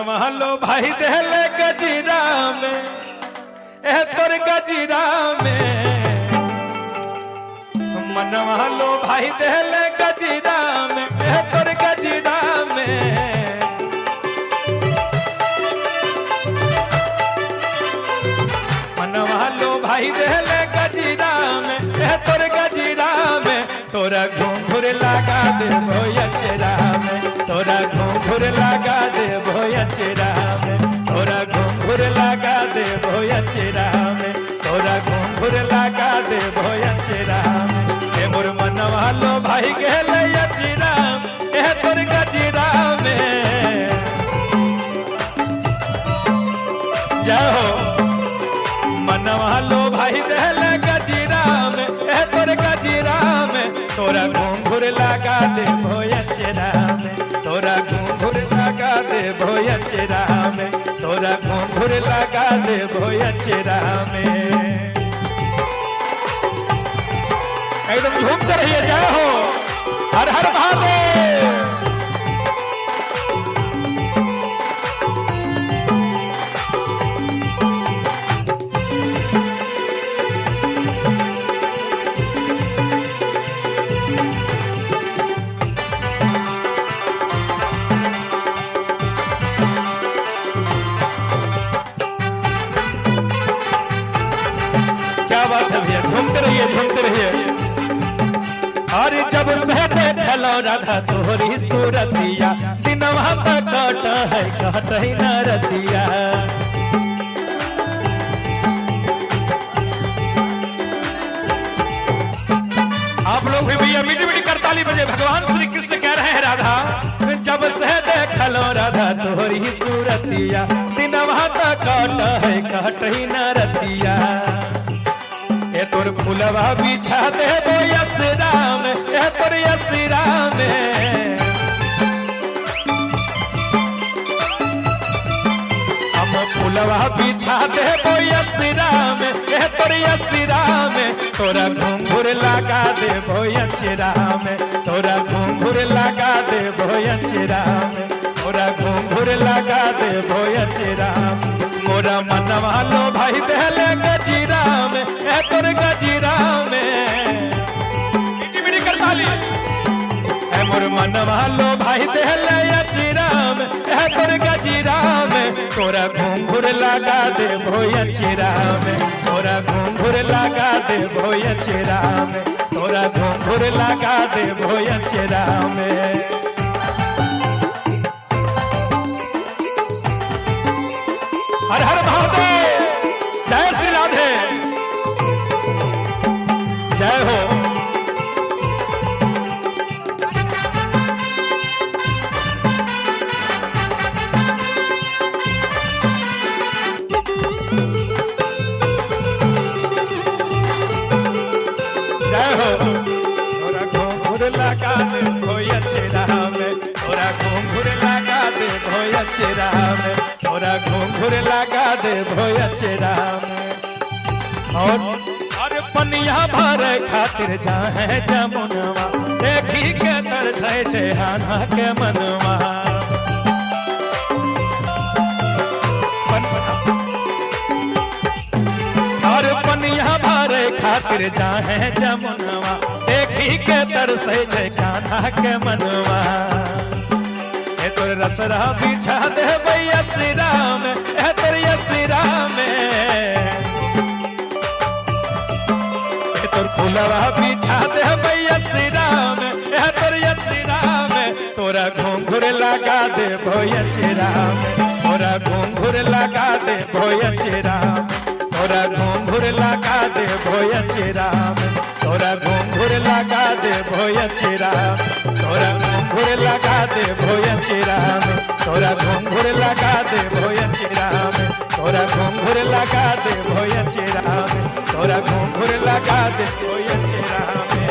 महलो भाई देले गजीरा में ए तोर गजीरा में मन महलो भाई देले गजीरा में ए तोर गजीरा में मन महलो भाई देले गजीरा में ए तोर गजीरा में तोरा घूंघुर लगा दे भोया चेरा में तोरा घूंघुर लगा दे भोया चेरा में तोरा घूंघुर लगा दे भोया चेरा में तोरा घूंघुर लगा दे भोया चेरा में ए मोर मनवा लो भाई गेले या चेरा ए तोर गजीरा में जाओ मनवा लो भाई देले गजीरा में ए तोर गजीरा में तोरा घूंघुर लगा दे भोया चेरा में तोरा घूंघुर लगा दे भोया चेरा में तोरा घूंघुर लगा दे भोया चेरा में एकदम झूमते रहिए जय हो हर हर महादेव। झूमते रहिए झूमते रहिए। और जब सहते ढलो राधा तोहरी सूरतिया दिनवा पे कट है कट ही न रतिया आप लोग भी भैया मीठी मीठी करताली बजे भगवान श्री कृष्ण कह रहे हैं राधा जब सहते ढलो राधा तोहरी सूरतिया दिनवा पे कट है कट ही न रतिया ए तोर फुलवा बिछा दे वो यसरा में ए तोर यसरा में हम फुलवा बिछा दे वो यसरा में ए तोर यसरा में तोरा घूंघुर लगा दे वो यसरा में तोरा घूंघुर लगा दे वो यसरा में तोरा घूंघुर लगा दे वो यसरा में मोरा मनवा लो भाई देले गजीरा में ए तोर गजीरा में मीठी मीठी करताली ए मोर मनवा लो भाई देले गजीरा में ए तोर गजीरा में तोरा घूंघुर लगा दे भोया चेरा में तोरा घूंघुर लगा दे भोया चेरा में तोरा घूंघुर लगा दे भोया चेरा में। हर हर महादेव जय श्री राधे जय हो। जय हो तोरा घूंघुर लगा दे भोया चेरा में तोरा घूंघुर लगा दे भोया चेरा में तोरा घूंघुर लगा दे भोया चेरा में। और पनिया भरे खातिर जाहे जमुनवा देखी के तरसे छे हाना के मनवा और पनिया भरे खातिर जाहे जमुनवा देखी के तरसे छे कान्हा के मनवा तोर रसरा बिछा दे भैया सिरा में ए तोर सिरा में तोर फुलवा बिछा दे भैया सिरा में ए तोर सिरा में तोरा घूंघुर लगा दे भैया चेरा में तोरा घूंघुर लगा दे भैया चेरा में तोरा घूंघुर लगा दे भैया चेरा में तोरा घूंघुर लगा दे भैया चेरा तोरा घूंघुर लगा दे भोया चेरा में तोरा घूंघुर लगा दे भोया चेरा में तोरा घूंघुर लगा दे भोया चेरा में तोरा घूंघुर लगा दे भोया चेरा में।